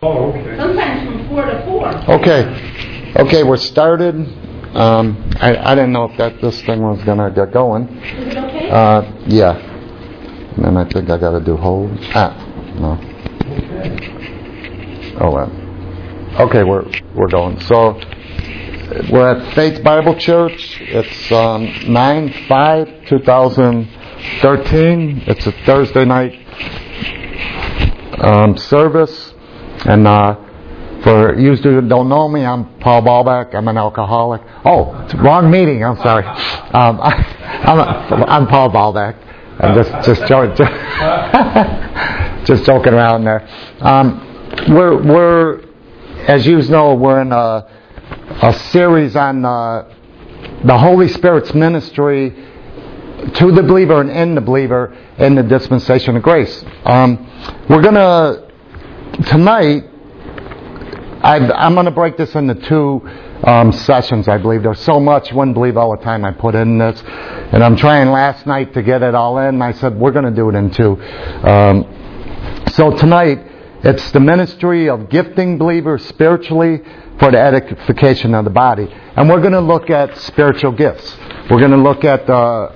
Oh, okay. Sometimes from 4 to 4. Okay, we're started. I didn't know if this thing was going to get going. Is it okay? Yeah. And then I think I got to do hold. No. Okay. Oh, well. Okay, we're going. So, we're at Faith Bible Church. It's 9/5/2013. It's a Thursday night service. And for you who don't know me, I'm Paul Ballback. I'm an alcoholic. Oh, it's wrong meeting. I'm sorry. I'm Paul Ballback. I'm just joking around there. We're as you know, we're in a series on the Holy Spirit's ministry to the believer and in the believer in the dispensation of grace. We're gonna tonight. I'm going to break this into two sessions, I believe. There's so much, you wouldn't believe all the time I put in this. And I'm trying last night to get it all in. And I said, we're going to do it in two. So tonight, it's the ministry of gifting believers spiritually for the edification of the body. And we're going to look at spiritual gifts. We're going to look at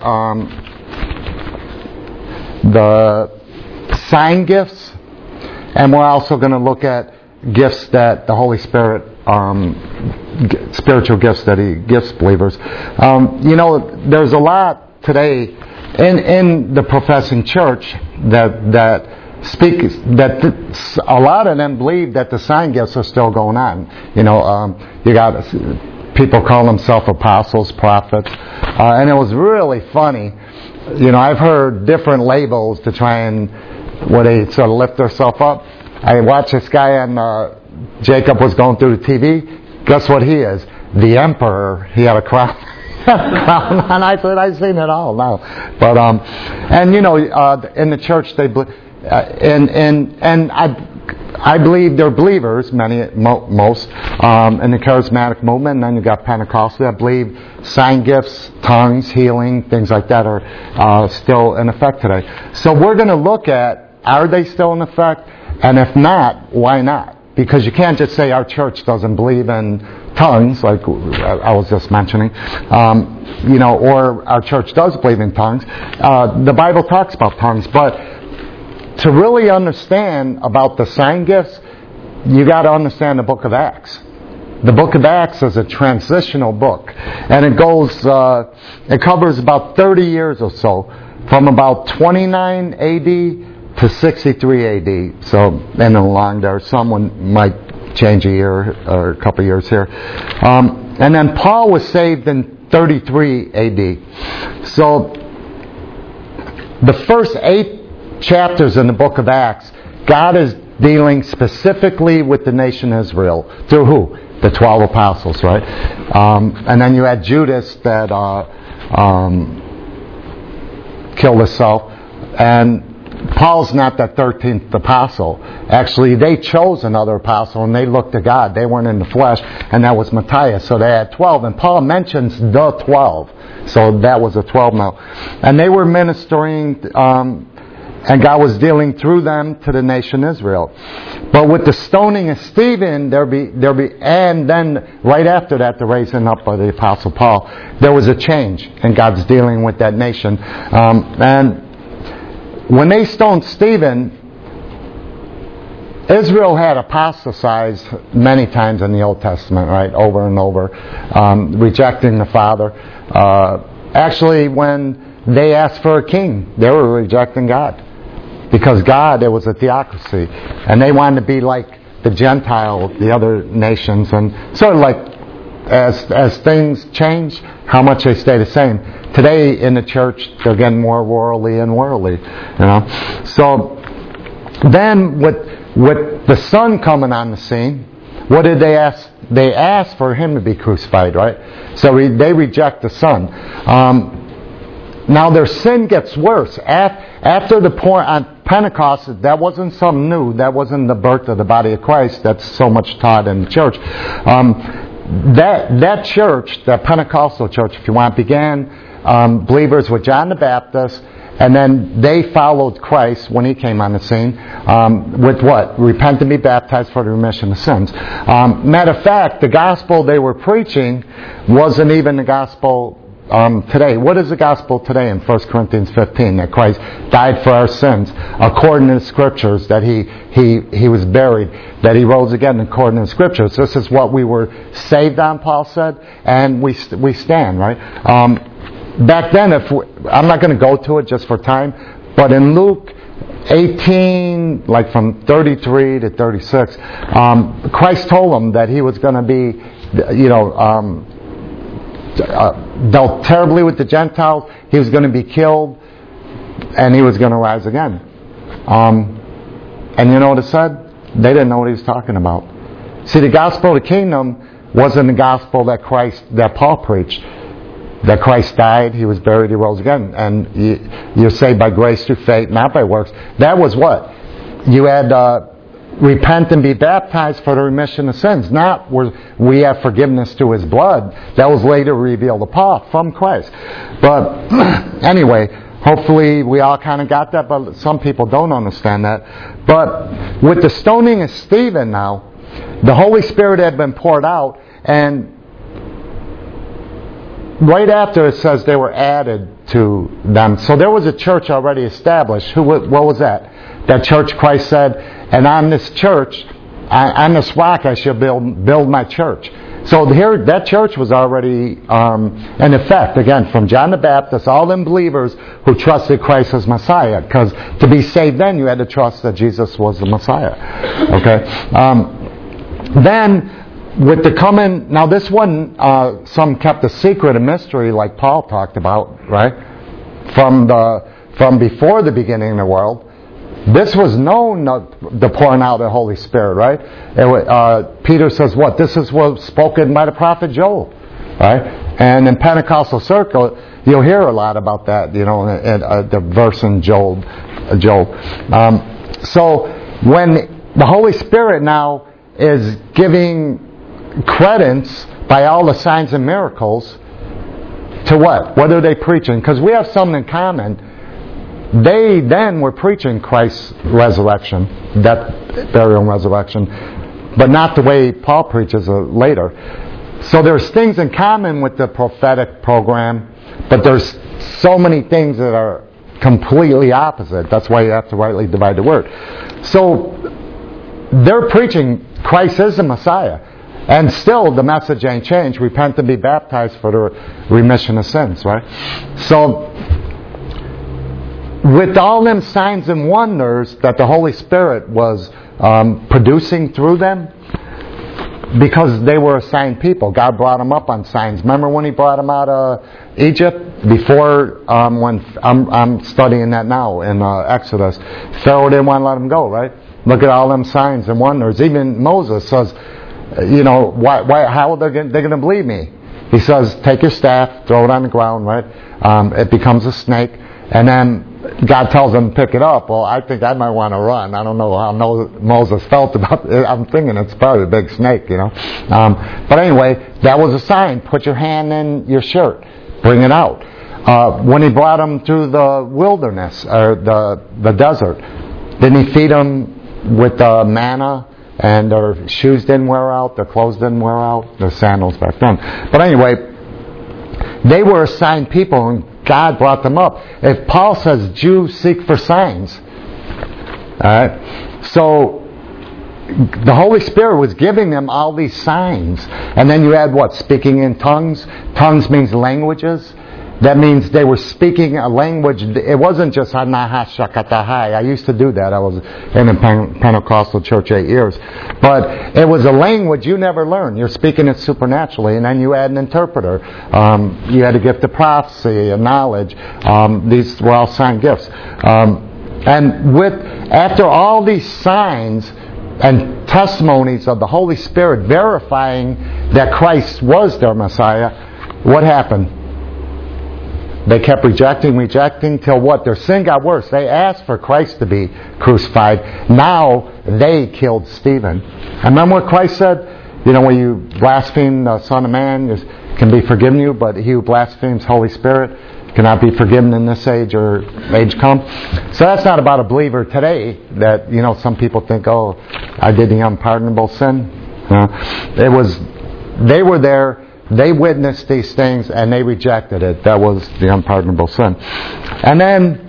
the sign gifts. And we're also going to look at gifts that the Holy Spirit, spiritual gifts that He gives believers. There's a lot today in the professing church that speak that a lot of them believe that the sign gifts are still going on. You got people call themselves apostles, prophets, and it was really funny. I've heard different labels to try and where they sort of lift themselves up. I watched this guy on Jacob was going through the TV. Guess what he is? The emperor. He had a crown. And I said, I've seen it all now. But in the church they and I believe they're believers, most in the charismatic movement. And then you got Pentecostal. I believe sign gifts, tongues, healing, things like that are still in effect today. So we're going to look at, are they still in effect? And if not, why not? Because you can't just say our church doesn't believe in tongues, like I was just mentioning, or our church does believe in tongues. The Bible talks about tongues, but to really understand about the sign gifts, you got to understand the book of Acts. The book of Acts is a transitional book, and it covers about 30 years or so, from about 29 A.D. to 63 A.D. So, and along there, someone might change a year or a couple of years here. And then Paul was saved in 33 A.D. So, the first 8 chapters in the book of Acts, God is dealing specifically with the nation Israel. Through who? The 12 apostles, right? And then you had Judas that killed himself. And Paul's not that 13th apostle. Actually, they chose another apostle and they looked to God. They weren't in the flesh, and that was Matthias. So they had 12. And Paul mentions the 12. So that was a 12 now. And they were ministering, and God was dealing through them to the nation Israel. But with the stoning of Stephen, and then right after that, the raising up of the apostle Paul, there was a change, and God's dealing with that nation. And when they stoned Stephen, Israel had apostatized many times in the Old Testament, right? Over and over, rejecting the Father. Actually, when they asked for a king, they were rejecting God. Because God, it was a theocracy. And they wanted to be like the Gentile, the other nations. And sort of like, as things change, how much they stay the same. Today in the church, they're getting more worldly and worldly, So then with the Son coming on the scene, what did they ask? They asked for Him to be crucified, right? So they reject the Son. Now their sin gets worse. After the point on Pentecost, that wasn't something new. That wasn't the birth of the body of Christ. That's so much taught in the church. That church, that Pentecostal church, if you want, began believers with John the Baptist And then they followed Christ when he came on the scene with what? Repent and be baptized for the remission of sins. Matter of fact, the gospel they were preaching wasn't even the gospel today. What is the gospel today in 1 Corinthians 15? That Christ died for our sins according to the Scriptures, that he was buried, that he rose again according to the Scriptures. This is what we were saved on, Paul said, and we stand, right? Back then, I'm not going to go to it just for time, but in Luke 18, like from 33 to 36, Christ told them that he was going to be, dealt terribly with the Gentiles. He was going to be killed, and he was going to rise again. And you know what it said? They didn't know what he was talking about. See, the gospel of the kingdom wasn't the gospel that Paul preached. That Christ died, he was buried, he rose again, and you're saved by grace through faith, not by works. That was what? You had repent and be baptized for the remission of sins. Not where we have forgiveness through his blood. That was later revealed to Paul from Christ. But anyway, hopefully we all kind of got that, but some people don't understand that. But with the stoning of Stephen now, the Holy Spirit had been poured out, and right after it says they were added to them. So there was a church already established. What was that? That church Christ said, and on this church, on this rock I shall build my church. So here, that church was already in effect. Again, from John the Baptist, all them believers who trusted Christ as Messiah. Because to be saved then, you had to trust that Jesus was the Messiah. Okay? Then, with the coming, now this one, some kept a secret, a mystery, like Paul talked about, right? From before the beginning of the world. This was known, the pouring out of the Holy Spirit, right? Peter says what? This is what was spoken by the prophet Joel, right? And in Pentecostal circle, you'll hear a lot about that, the verse in Joel. So when the Holy Spirit now is giving credence by all the signs and miracles to what? What are they preaching? Because we have something in common. They then were preaching Christ's resurrection, death, burial, and resurrection, but not the way Paul preaches later. So there's things in common with the prophetic program, but there's so many things that are completely opposite. That's why you have to rightly divide the word. So they're preaching Christ is the Messiah. And still, the message ain't changed. Repent and be baptized for the remission of sins, right? So, with all them signs and wonders that the Holy Spirit was producing through them, because they were assigned people, God brought them up on signs. Remember when He brought them out of Egypt? Before, when I'm studying that now in Exodus, Pharaoh didn't want to let them go, right? Look at all them signs and wonders. Even Moses says, how are they going to believe me? He says, take your staff, throw it on the ground, right? It becomes a snake, and then God tells him to pick it up. Well, I think I might want to run. I don't know how Moses felt about it. I'm thinking it's probably a big snake, But anyway, that was a sign. Put your hand in your shirt. Bring it out. When he brought them through the wilderness, or the desert, didn't he feed them with manna? And their shoes didn't wear out, their clothes didn't wear out, their sandals back then. But anyway, they were assigned people, and God brought them up. If Paul says Jews seek for signs, alright, so the Holy Spirit was giving them all these signs. And then you add what? Speaking in tongues. Tongues means languages. That means they were speaking a language. It wasn't just Hanaha Shakatahai. I used to do that. I was in a Pentecostal church 8 years. But it was a language you never learn. You're speaking it supernaturally. And then you add an interpreter. You had a gift of prophecy, a knowledge. These were all sign gifts. And after all these signs and testimonies of the Holy Spirit verifying that Christ was their Messiah, what happened? They kept rejecting, till what? Their sin got worse. They asked for Christ to be crucified. Now they killed Stephen. And remember what Christ said? When you blaspheme the Son of Man, it can be forgiven you, but he who blasphemes Holy Spirit cannot be forgiven in this age or age come. So that's not about a believer today that, some people think, oh, I did the unpardonable sin. They were there, they witnessed these things, and they rejected it. That was the unpardonable sin. And then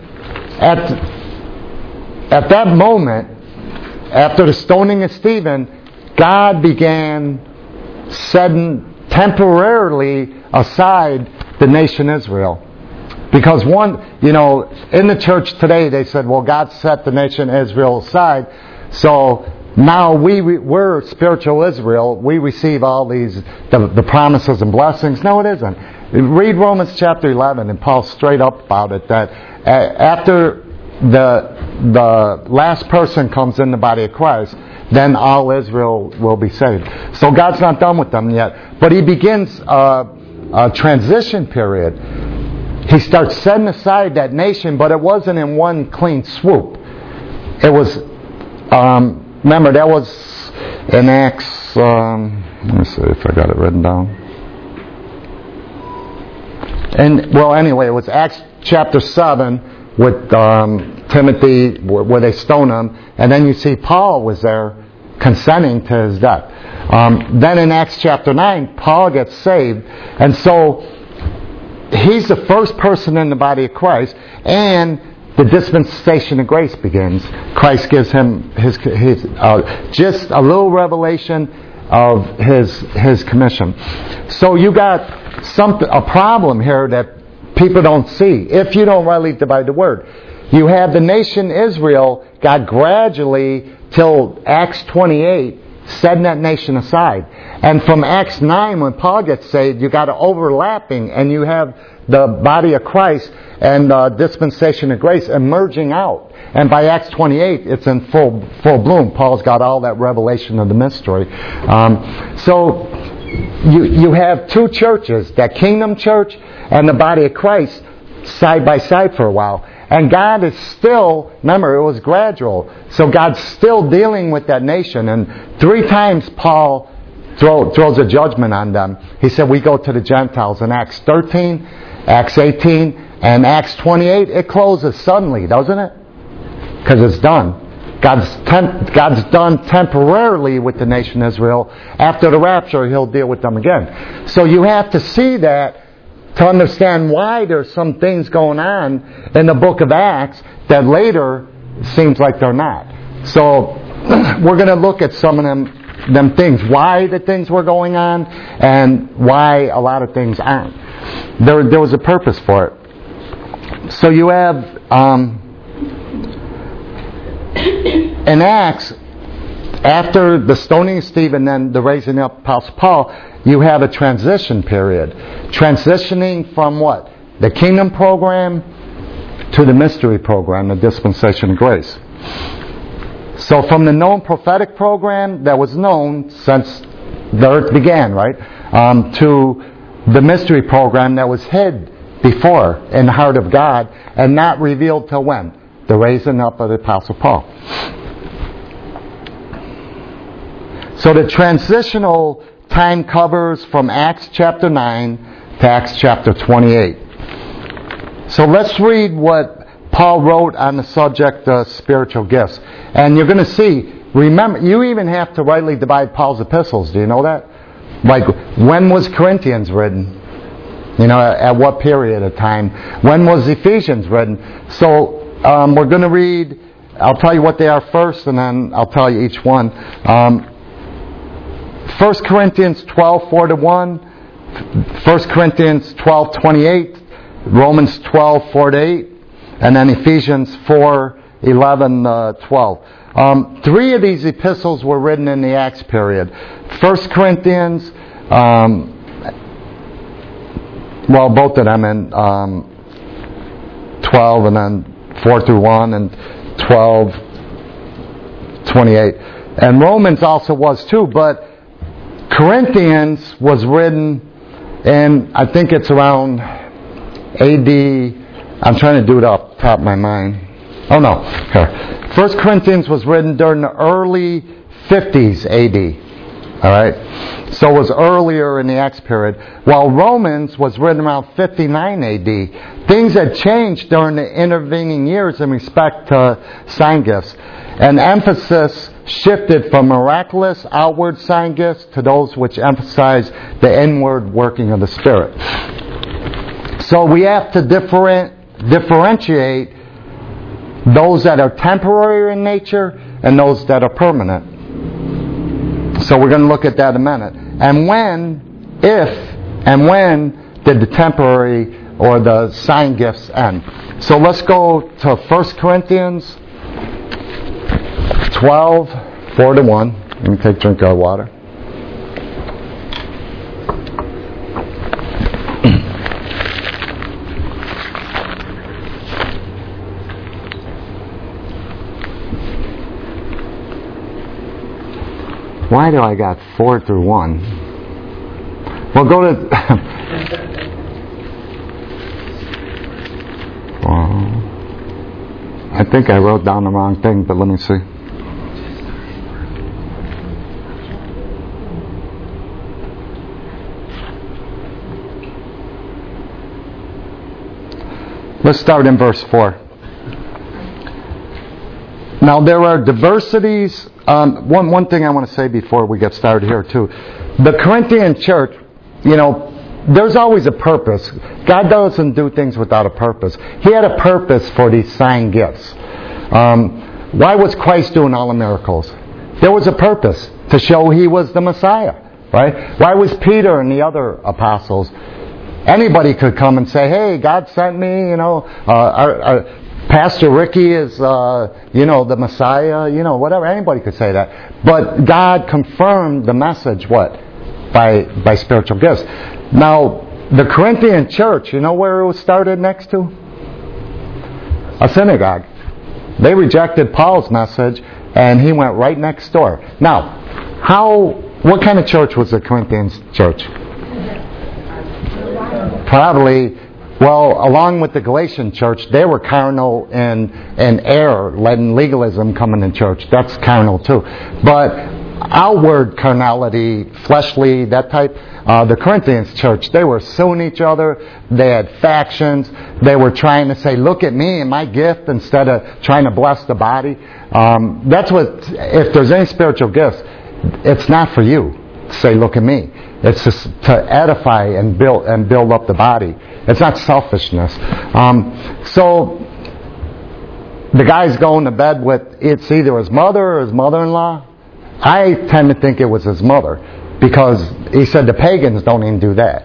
at that moment, after the stoning of Stephen, God began setting temporarily aside the nation Israel. Because in the church today, they said, well, God set the nation Israel aside, so now we're spiritual Israel. We receive all the promises and blessings. No, it isn't. Read Romans chapter 11, and Paul's straight up about it, that after the last person comes in the body of Christ, then all Israel will be saved. So God's not done with them yet. But He begins a transition period. He starts setting aside that nation, but it wasn't in one clean swoop. It was, remember, that was in Acts, let me see if I got it written down. And, well, anyway, it was Acts chapter 7 with Timothy, where they stoned him, and then you see Paul was there consenting to his death. Then in Acts chapter 9, Paul gets saved, and so he's the first person in the body of Christ, and the dispensation of grace begins. Christ gives him his just a little revelation of his commission. So you got a problem here that people don't see if you don't rightly divide the word. You have the nation Israel, God gradually till Acts 28 setting that nation aside. And from Acts 9, when Paul gets saved, you got an overlapping, and you have the body of Christ and dispensation of grace emerging out. And by Acts 28, it's in full bloom. Paul's got all that revelation of the mystery. So you have two churches, that kingdom church and the body of Christ, side by side for a while. And God is still, remember, it was gradual. So God's still dealing with that nation. And 3 times Paul throws a judgment on them. He said, we go to the Gentiles in Acts 13, Acts 18, and Acts 28. It closes suddenly, doesn't it? Because it's done. God's done temporarily with the nation Israel. After the rapture, He'll deal with them again. So you have to see that to understand why there's some things going on in the book of Acts that later seems like they're not. So we're going to look at some of them things, why the things were going on and why a lot of things aren't. There was a purpose for it. So you have in Acts, after the stoning of Stephen, then the raising up of Apostle Paul, you have a transition period. Transitioning from what? The kingdom program to the mystery program, the dispensation of grace. So from the known prophetic program that was known since the earth began, right? To the mystery program that was hid before in the heart of God and not revealed till when? The raising up of the Apostle Paul. So the transitional time covers from Acts chapter 9 to Acts chapter 28. So let's read what Paul wrote on the subject of spiritual gifts. And you're going to see, remember, you even have to rightly divide Paul's epistles. Do you know that? Like, when was Corinthians written? At what period of time? When was Ephesians written? So we're going to read, I'll tell you what they are first, and then I'll tell you each one. 1 Corinthians 12:4-1, 1 Corinthians 12:28, Romans 12:4-8, and then Ephesians 4:11-12. 3 of these epistles were written in the Acts period. 1 Corinthians, both of them in 12 and then 4-1 and 12:28. And Romans also was too, but Corinthians was written in, I think it's around AD, I'm trying to do it off the top of my mind. Oh no, here. 1 Corinthians was written during the early 50s AD. All right? So it was earlier in the Acts period. While Romans was written around 59 AD. Things had changed during the intervening years in respect to sign gifts. And emphasis shifted from miraculous outward sign gifts to those which emphasize the inward working of the Spirit. So we have to differentiate those that are temporary in nature and those that are permanent. So we're going to look at that in a minute. And when did the temporary or the sign gifts end? So let's go to 1 Corinthians 12, 4-1. Let me take a drink of water. Why do I got 4-1? Well, go to... I think I wrote down the wrong thing, but let me see. Let's start in verse 4. Now there are diversities. One thing I want to say before we get started here too. The Corinthian church, there's always a purpose. God doesn't do things without a purpose. He had a purpose for these sign gifts. Why was Christ doing all the miracles? There was a purpose to show He was the Messiah, right? Why was Peter and the other apostles? Anybody could come and say, "Hey, God sent me." Pastor Ricky is, the Messiah. Whatever. Anybody could say that. But God confirmed the message. What? By spiritual gifts. Now, the Corinthian church, you know where it was started next to? A synagogue. They rejected Paul's message, and he went right next door. Now, what kind of church was the Corinthian church? Probably, along with the Galatian church, they were carnal and error, letting legalism come in the church. That's carnal too. But outward carnality, fleshly, that type, the Corinthians church, they were suing each other. They had factions. They were trying to say, "Look at me and my gift," instead of trying to bless the body. That's what, if there's any spiritual gifts, it's not for you to say, "Look at me." It's just to edify and build up the body. It's not selfishness. So the guy's going to bed with, it's either his mother or his mother-in-law. I tend to think it was his mother, because he said the pagans don't even do that.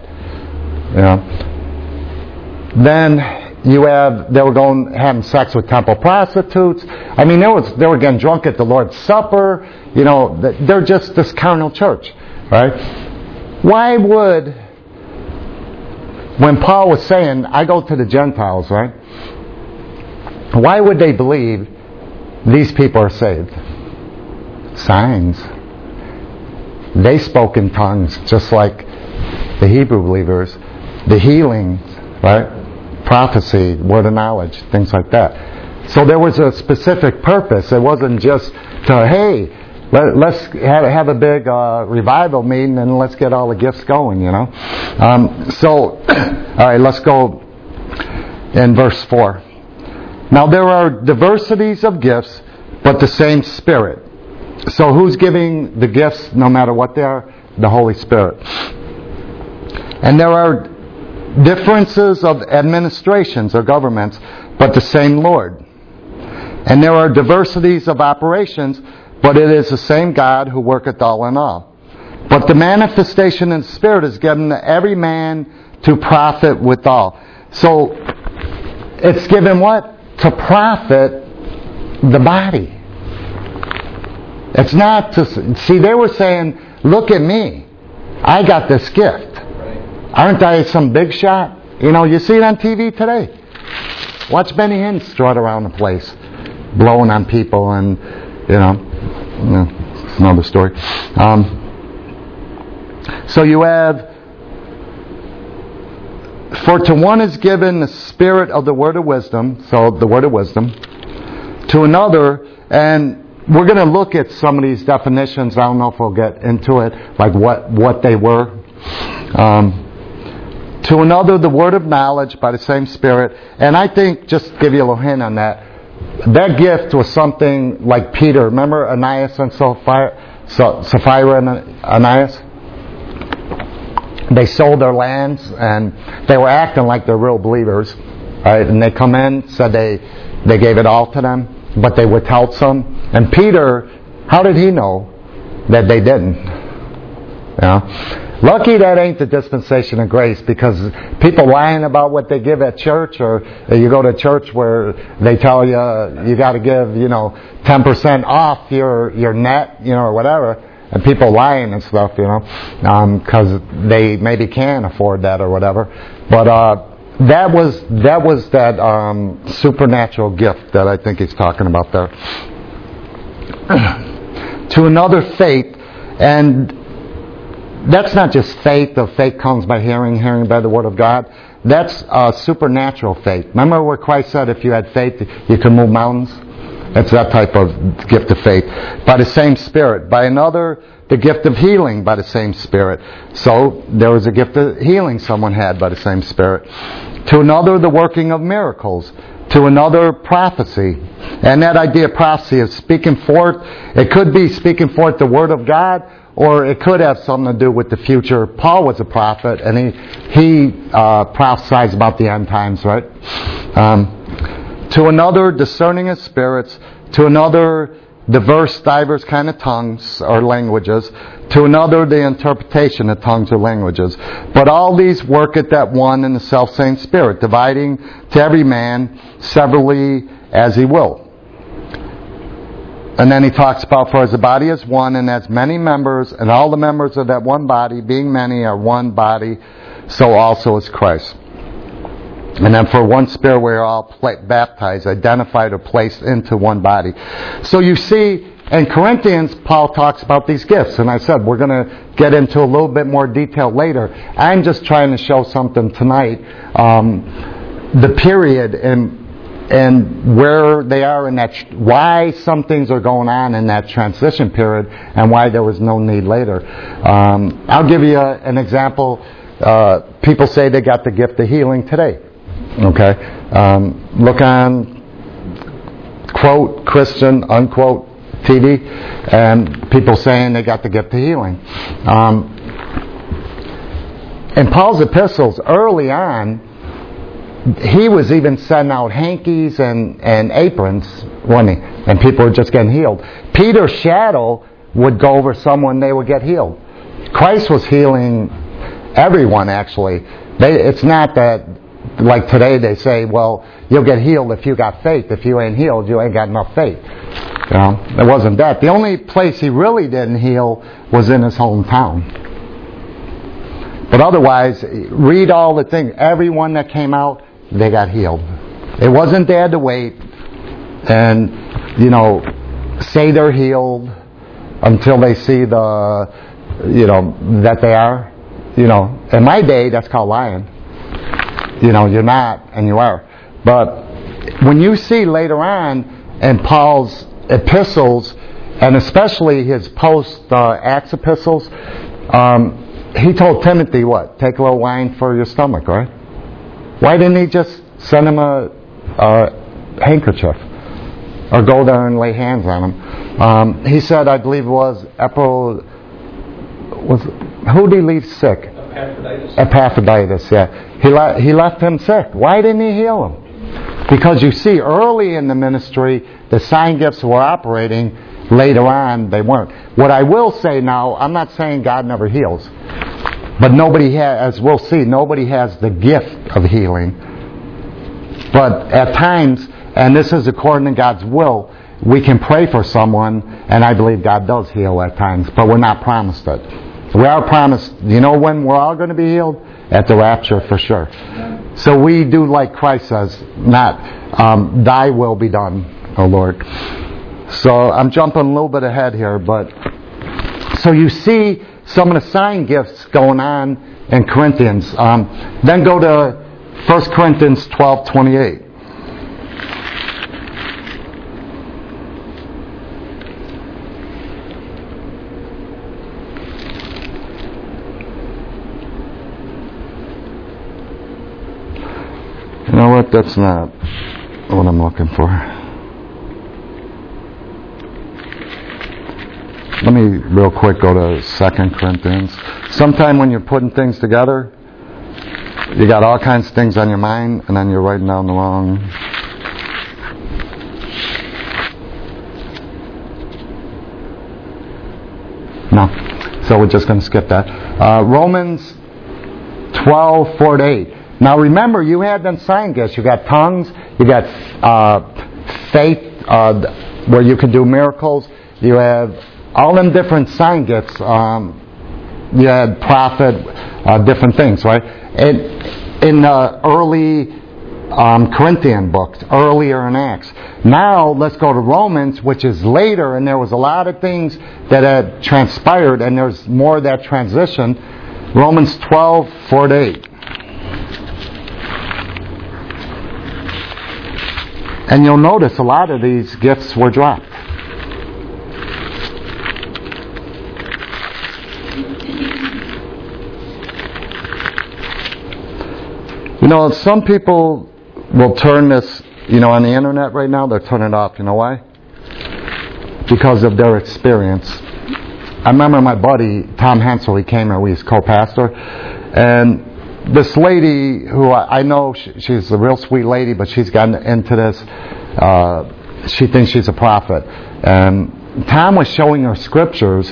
Then they were having sex with temple prostitutes. I mean, they were getting drunk at the Lord's Supper. They're just this carnal church, right? Why would, when Paul was saying, "I go to the Gentiles," right? Why would they believe these people are saved? Signs. They spoke in tongues just like the Hebrew believers. The healings, right? Prophecy, word of knowledge, things like that. So there was a specific purpose. It wasn't just to, hey, let's have a big revival meeting and let's get all the gifts going, all right, let's go in verse 4. Now there are diversities of gifts, but the same Spirit. So who's giving the gifts no matter what they are? The Holy Spirit. And there are differences of administrations or governments, but the same Lord. And there are diversities of operations, but it is the same God who worketh all in all. But the manifestation in the Spirit is given to every man to profit withal. So it's given what? To profit the body. It's not to... See, they were saying, "Look at me. I got this gift. Aren't I some big shot?" You see it on TV today. Watch Benny Hinn strut around the place, blowing on people, and, it's another story. So you have, "For to one is given the spirit of the word of wisdom," so the word of wisdom, "to another, and we're going to look at some of these definitions. I don't know if we'll get into it, like what they were. To another, the word of knowledge by the same Spirit. And I think, just to give you a little hint on that, that gift was something like Peter. Remember Ananias and Sapphira and Ananias? They sold their lands and they were acting like they're real believers. Right? And they come in, said they gave it all to them, but they withheld some. And Peter, how did he know that they didn't? You know? Lucky that ain't the dispensation of grace, because people lying about what they give at church, or you go to church where they tell you got to give 10% off your net, or whatever, and people lying and stuff, because they maybe can afford that or whatever. But that was that supernatural gift that I think he's talking about there. To another, faith. And that's not just faith. The faith comes by hearing by the Word of God. That's supernatural faith. Remember where Christ said if you had faith, you could move mountains? That's that type of gift of faith. By the same Spirit. By another, the gift of healing by the same Spirit. So there was a gift of healing someone had by the same Spirit. To another, the working of miracles. To another, prophecy. And that idea of prophecy is speaking forth. It could be speaking forth the Word of God, or it could have something to do with the future. Paul was a prophet, and he prophesies about the end times, right? To another, discerning of spirits. To another, diverse kind of tongues or languages. To another, the interpretation of tongues or languages. But all these work at that one and the self-same Spirit, dividing to every man severally as he will. And then he talks about, for as the body is one and has many members, and all the members of that one body, being many, are one body, so also is Christ. And then for one Spirit we are all baptized, identified, or placed into one body. So you see, in Corinthians, Paul talks about these gifts. And I said, we're going to get into a little bit more detail later. I'm just trying to show something tonight. The period and where they are in that, why some things are going on in that transition period, and why there was no need later. I'll give you an example. People say they got the gift of healing today. Okay, look on quote Christian unquote TV, and people saying they got the gift of healing. In Paul's epistles early on, he was even sending out hankies and aprons, wasn't he? And people were just getting healed. Peter's shadow would go over someone, they would get healed. Christ was healing everyone, actually. It's not that, like today they say, well, you'll get healed if you got faith. If you ain't healed, you ain't got enough faith. It wasn't that. The only place he really didn't heal was in his hometown. But otherwise, read all the things. Everyone that came out, they got healed. It wasn't they had to wait and, say they're healed until they see that they are. In my day, that's called lying. You're not and you are. But when you see later on in Paul's epistles, and especially his post-Acts epistles, he told Timothy what? Take a little wine for your stomach, right? Why didn't he just send him a handkerchief? Or go there and lay hands on him? He said, I believe it was who did he leave sick? Epaphroditus, yeah. He left him sick. Why didn't he heal him? Because you see, early in the ministry, the sign gifts were operating. Later on, they weren't. What I will say now, I'm not saying God never heals. But nobody has, as we'll see, nobody has the gift of healing. But at times, and this is according to God's will, we can pray for someone, and I believe God does heal at times, but we're not promised it. We are promised, when we're all going to be healed? At the rapture, for sure. So we do like Christ says, not thy will be done, O Lord. So I'm jumping a little bit ahead here, but so you see some of the sign gifts going on in Corinthians. Then go to 1 Corinthians 12:28. Nope, that's not what I'm looking for. Let me real quick go to 2 Corinthians. Sometime when you're putting things together, you got all kinds of things on your mind, and then you're writing down the wrong. No. So we're just going to skip that. Romans 12:4-8. Now remember, you had them sign gifts. You got tongues. You got faith, where you can do miracles. You have all them different sign gifts. You had prophet, different things, right? In the early Corinthian books, earlier in Acts. Now let's go to Romans, which is later, and there was a lot of things that had transpired, and there's more of that transition. Romans 12:4-8. And you'll notice a lot of these gifts were dropped. You know, some people will turn this, on the internet right now, they're turning it off. You know why? Because of their experience. I remember my buddy, Tom Hensel, he came here, we was co-pastor, and this lady who I know, she's a real sweet lady, but she's gotten into this, she thinks she's a prophet. And Tom was showing her scriptures,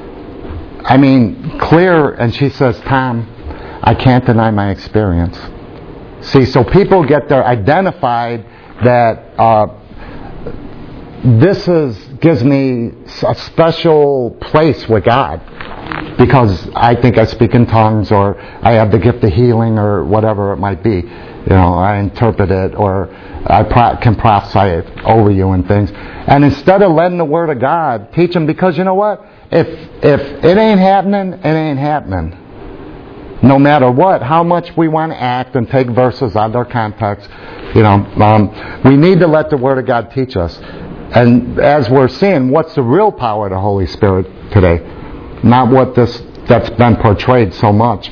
clear, and she says, Tom, I can't deny my experience. See, so people get their identified that gives me a special place with God because I think I speak in tongues or I have the gift of healing or whatever it might be. I interpret it or I can prophesy it over you and things. And instead of letting the Word of God teach them, because you know what? If it ain't happening, it ain't happening. No matter what, how much we want to act and take verses out of their context, we need to let the Word of God teach us. And as we're seeing, what's the real power of the Holy Spirit today? Not that's been portrayed so much.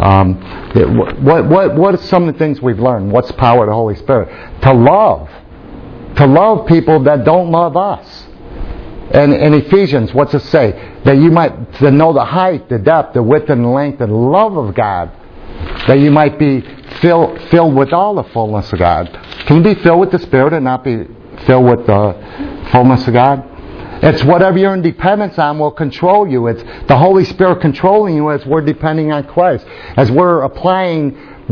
What are some of the things we've learned? What's the power of the Holy Spirit? To love people that don't love us. And in Ephesians, what's it say? That you might to know the height, the depth, the width, and the length, and the love of God. That you might be filled with all the fullness of God. Can you be filled with the Spirit and not be filled with the fullness of God? It's whatever your independence on will control you. It's the Holy Spirit controlling you as we're depending on Christ. As we're applying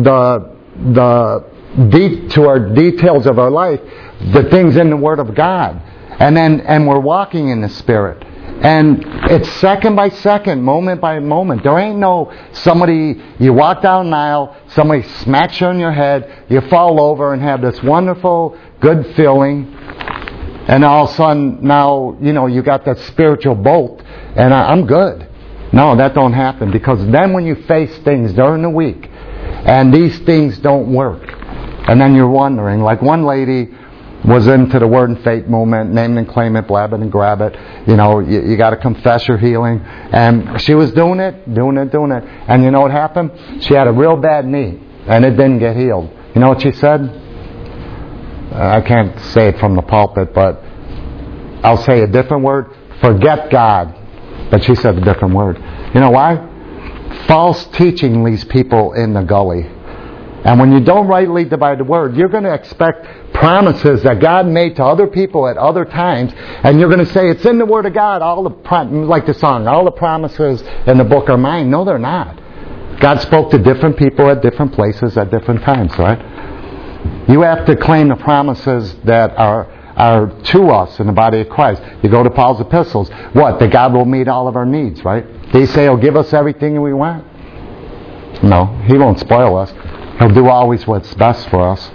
to our details of our life, the things in the Word of God. And we're walking in the Spirit. And it's second by second, moment by moment. There ain't no somebody, you walk down an aisle, somebody smacks you on your head, you fall over and have this wonderful, good feeling. And all of a sudden, now, you got that spiritual bolt, and I'm good. No, that don't happen. Because then when you face things during the week, and these things don't work, and then you're wondering, like one lady was into the word and faith movement, name it and claim it, blab it and grab it. You got to confess your healing. And she was doing it. And you know what happened? She had a real bad knee, and it didn't get healed. You know what she said? I can't say it from the pulpit, but I'll say a different word. Forget God. But she said a different word. You know why? False teaching leads people in the gully. And when you don't rightly divide the word, you're going to expect promises that God made to other people at other times, and you're going to say, it's in the Word of God, like the song, all the promises in the book are mine. No, they're not. God spoke to different people at different places at different times, right? You have to claim the promises that are to us in the body of Christ. You go to Paul's epistles, what? That God will meet all of our needs, right? They say He'll give us everything we want. No, He won't spoil us. He'll do always what's best for us.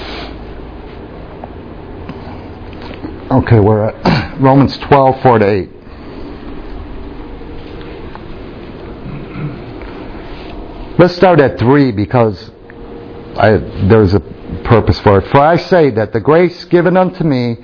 Okay, we're at Romans 12:4-8. Let's start at 3 because there's a purpose for it. For I say that the grace given unto me,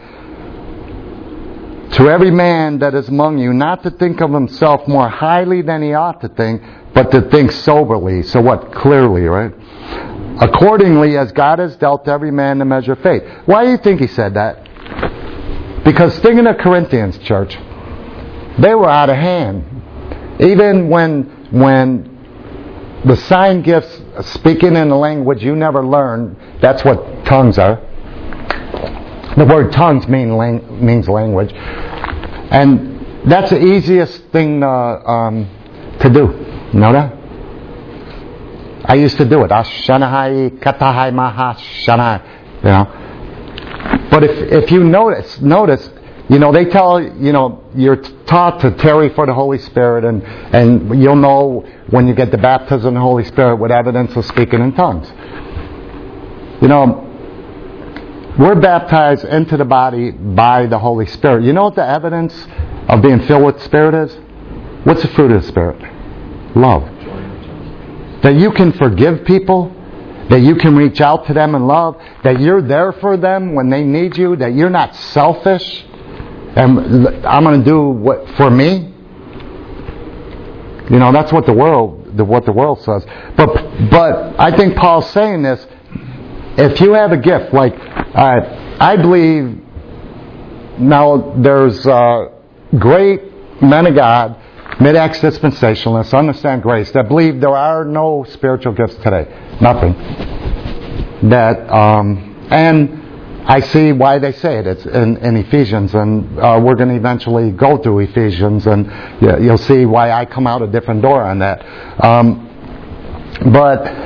to every man that is among you, not to think of himself more highly than he ought to think, but to think soberly. So what? Clearly, right? accordingly as God has dealt every man the measure of faith. Why do you think he said that? Because think of the Corinthians, church. They were out of hand. Even when the sign gifts, speaking in a language you never learned, that's what tongues are. The word tongues means language. And that's the easiest thing to do. You know that? I used to do it. Ashanahai, katahai, mahashanahai. You know. But if you notice, you know, they tell, you know, you're taught to tarry for the Holy Spirit, and you'll know when you get the baptism of the Holy Spirit with evidence of speaking in tongues. You know, we're baptized into the body by the Holy Spirit. You know what the evidence of being filled with the Spirit is? What's the fruit of the Spirit? Love. That you can forgive people, that you can reach out to them in love, that you're there for them when they need you, that you're not selfish, and I'm going to do what for me. You know, that's what the world says. But I think Paul's saying this. If you have a gift, like I believe now, there's great men of God, mid-Acts dispensationalists, understand grace, that believe there are no spiritual gifts today. Nothing. That and I see why they say it. It's in Ephesians, and we're going to eventually go through Ephesians, and you'll see why I come out a different door on that. But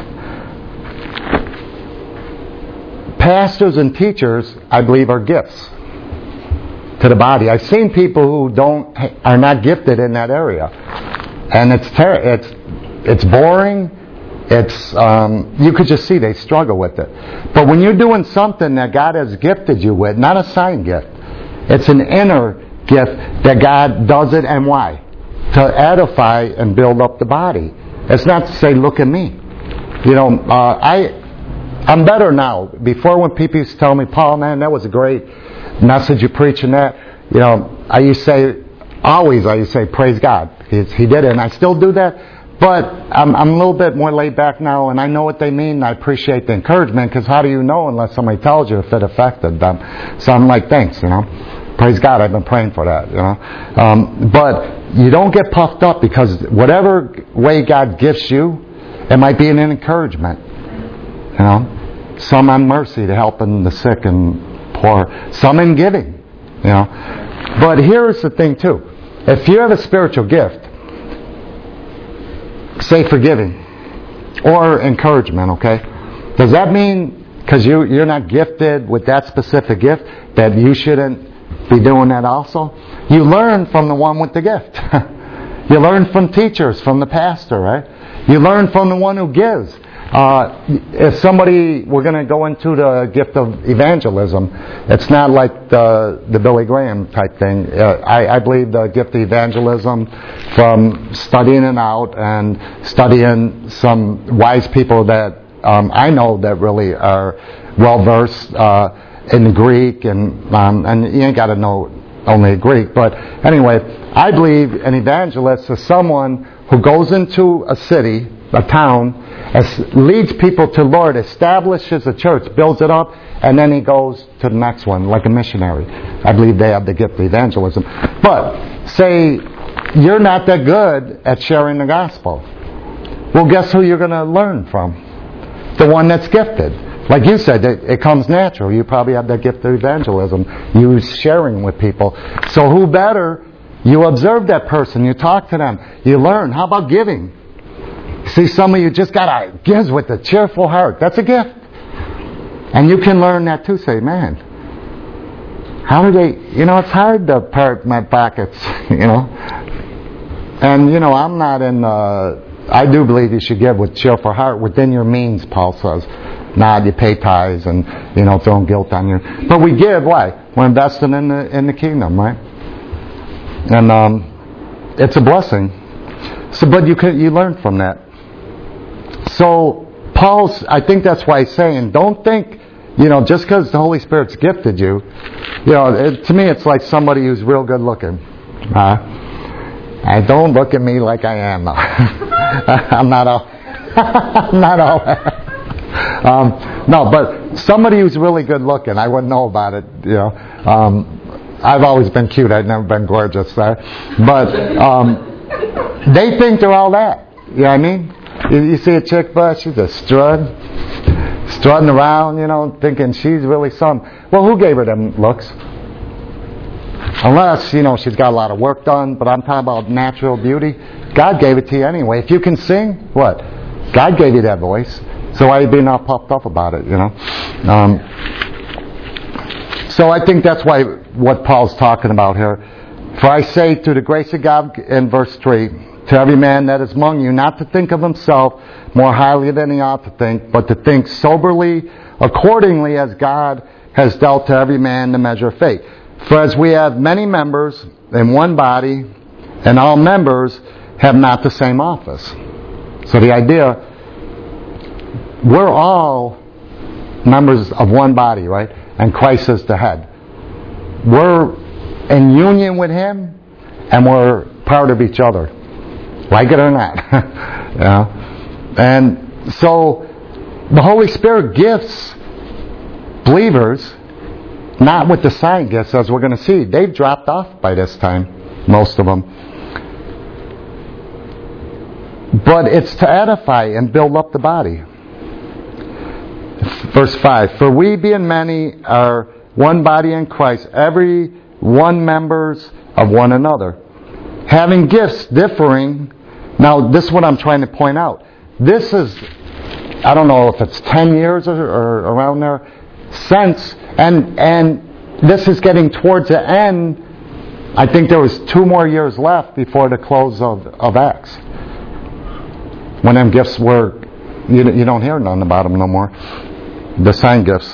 pastors and teachers, I believe, are gifts to the body. I've seen people who are not gifted in that area, and it's boring. It's you could just see they struggle with it. But when you're doing something that God has gifted you with, not a sign gift, it's an inner gift that God does it, and why? To edify and build up the body. It's not to say, look at me. You know, I'm better now. Before, when people used to tell me, Paul, man, that was a great message you preaching that, you know, I used to say, praise God. He did it, and I still do that. But I'm a little bit more laid back now, and I know what they mean, and I appreciate the encouragement, because how do you know unless somebody tells you if it affected them? So I'm like, thanks, you know. Praise God, I've been praying for that, you know. But you don't get puffed up, because whatever way God gifts you, it might be an encouragement, you know. Some on mercy to helping the sick and poor. Some in giving, you know. But here's the thing, too. If you have a spiritual gift, say forgiving or encouragement, okay? Does that mean because you're not gifted with that specific gift that you shouldn't be doing that also? You learn from the one with the gift. You learn from teachers, from the pastor, right? You learn from the one who gives. If we're going to go into the gift of evangelism, it's not like the Billy Graham type thing. I believe the gift of evangelism, from studying it out and studying some wise people that I know that really are well versed in the Greek, and you ain't got to know only Greek, but anyway, I believe an evangelist is someone who goes into a city, a town, leads people to Lord, establishes a church, builds it up, and then he goes to the next one, like a missionary. I believe they have the gift of evangelism. But say you're not that good at sharing the gospel. Well, guess who you're going to learn from? The one that's gifted. Like you said, it comes natural. You probably have that gift of evangelism. You sharing with people. So who better? You observe that person. You talk to them. You learn. How about giving? See, some of you just got to give with a cheerful heart. That's a gift. And you can learn that too. Say, man, how do they... You know, it's hard to part my pockets, you know. And, you know, I'm not in... I do believe you should give with cheerful heart within your means, Paul says. You pay tithes and, you know, throwing guilt on you. But we give, why? We're investing in the kingdom, right? And it's a blessing. So, but you learn from that. So I think that's why he's saying, don't think, you know, just because the Holy Spirit's gifted you, you know, to me it's like somebody who's real good looking. Don't look at me like I am. I'm not all. No, but somebody who's really good looking, I wouldn't know about it. I've always been cute. I've never been gorgeous there. But they think they're all that. You know what I mean? You see a chick, but she's a strutting around, thinking she's really something. Well, who gave her them looks? Unless, she's got a lot of work done, but I'm talking about natural beauty. God gave it to you anyway. If you can sing, what? God gave you that voice. So why are you being all puffed up about it, So I think that's what Paul's talking about here. For I say, through the grace of God, in verse 3, to every man that is among you, not to think of himself more highly than he ought to think, but to think soberly, accordingly as God has dealt to every man the measure of faith. For as we have many members in one body, and all members have not the same office. So the idea, we're all members of one body, right? And Christ is the head. We're in union with Him, and we're part of each other. Like it or not. And so the Holy Spirit gifts believers, not with the sign gifts, as we're going to see. They've dropped off by this time, most of them. But it's to edify and build up the body. Verse 5, for we being many are one body in Christ, every one members of one another, having gifts differing. Now, this is what I'm trying to point out. This is, I don't know if it's 10 years or around there, since, and this is getting towards the end. I think there was 2 more years left before the close of Acts. When them gifts were, you don't hear nothing about them no more. The sign gifts.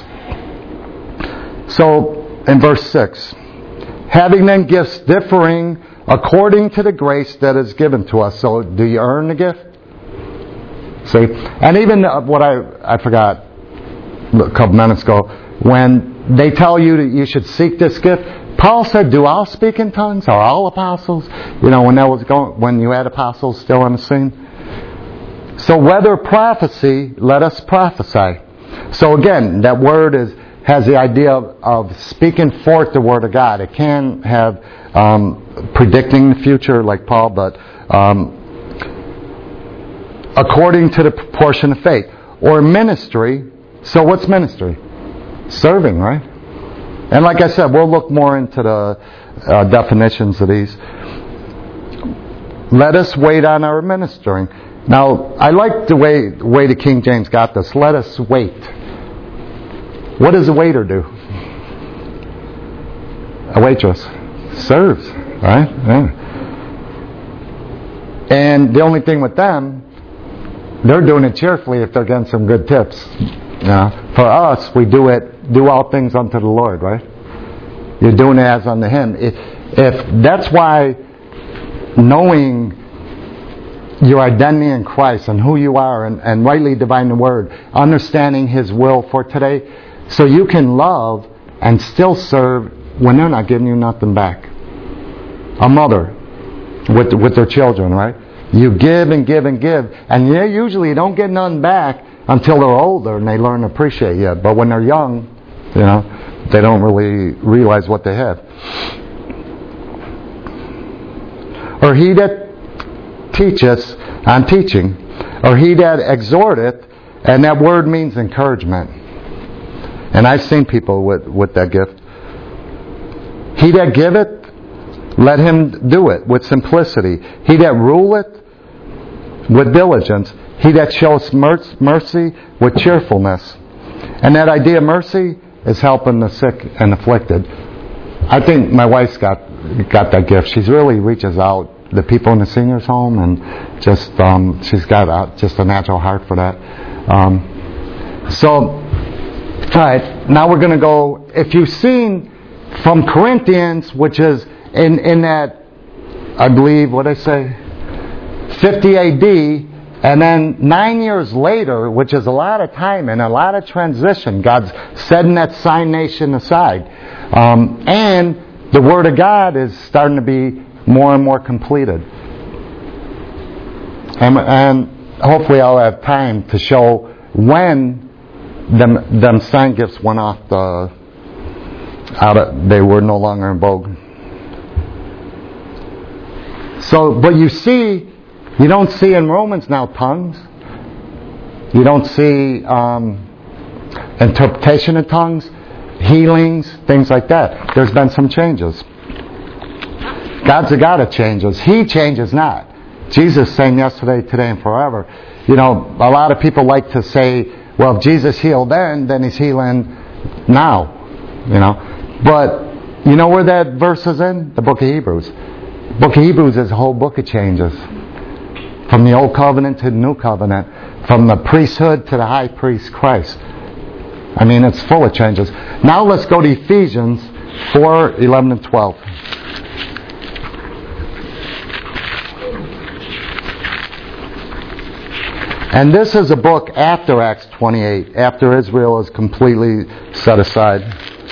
So, in verse 6, having then gifts differing according to the grace that is given to us. So, do you earn the gift? See? And even what I forgot a couple minutes ago, when they tell you that you should seek this gift, Paul said, do all speak in tongues? Are all apostles? When you had apostles still on the scene? So whether prophecy, let us prophesy. So again, that word has the idea of speaking forth the word of God. It can have predicting the future like Paul, but according to the proportion of faith. Or ministry. So what's ministry? Serving, right? And like I said, we'll look more into the definitions of these. Let us wait on our ministering. Now, I like the way the King James got this. Let us wait. What does a waiter do? A waitress serves, right? Yeah. And the only thing with them, they're doing it cheerfully if they're getting some good tips. For us, we do all things unto the Lord, right? You're doing it as unto Him. If that's why knowing your identity in Christ and who you are and rightly dividing the word, understanding His will for today, so you can love and still serve when they're not giving you nothing back. A mother with their children, right? You give and give and give, and they usually don't get none back until they're older and they learn to appreciate you. But when they're young, they don't really realize what they have. Or he that teacheth on teaching, or he that exhorteth, and that word means encouragement. And I've seen people with that gift. He that giveth, let him do it with simplicity. He that ruleth, with diligence. He that shows mercy, with cheerfulness. And that idea of mercy is helping the sick and afflicted. I think my wife's got that gift. She really reaches out the people in the seniors home, and just she's got just a natural heart for that. All right, now we're going to go. If you've seen from Corinthians, which is in that, I believe, 50 AD, and then 9 years later, which is a lot of time and a lot of transition, God's setting that sign nation aside. And the Word of God is starting to be more and more completed. And hopefully I'll have time to show when them sign gifts went off they were no longer in vogue. So, but you don't see in Romans now tongues. You don't see interpretation of tongues, healings, things like that. There's been some changes. God's a God of changes. He changes not. Jesus is same yesterday, today, and forever. A lot of people like to say, well, if Jesus healed then he's healing now. But you know where that verse is in? The book of Hebrews. The book of Hebrews is a whole book of changes. From the old covenant to the new covenant. From the priesthood to the high priest Christ. It's full of changes. Now let's go to Ephesians 4:11 and 12. And this is a book after Acts 28, after Israel is completely set aside.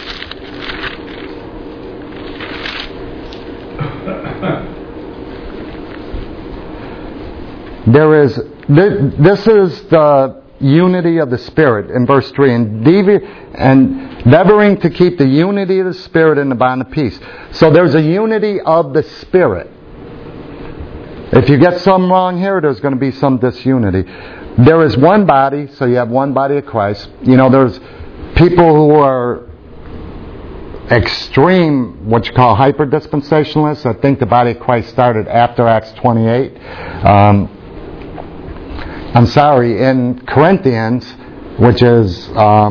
This is the unity of the Spirit in verse 3, and endeavoring to keep the unity of the Spirit in the bond of peace. So there's a unity of the Spirit. If you get some wrong here, there's going to be some disunity. There is one body, so you have one body of Christ. There's people who are extreme, what you call hyper-dispensationalists. I think the body of Christ started after Acts 28. I'm sorry, in Corinthians, which is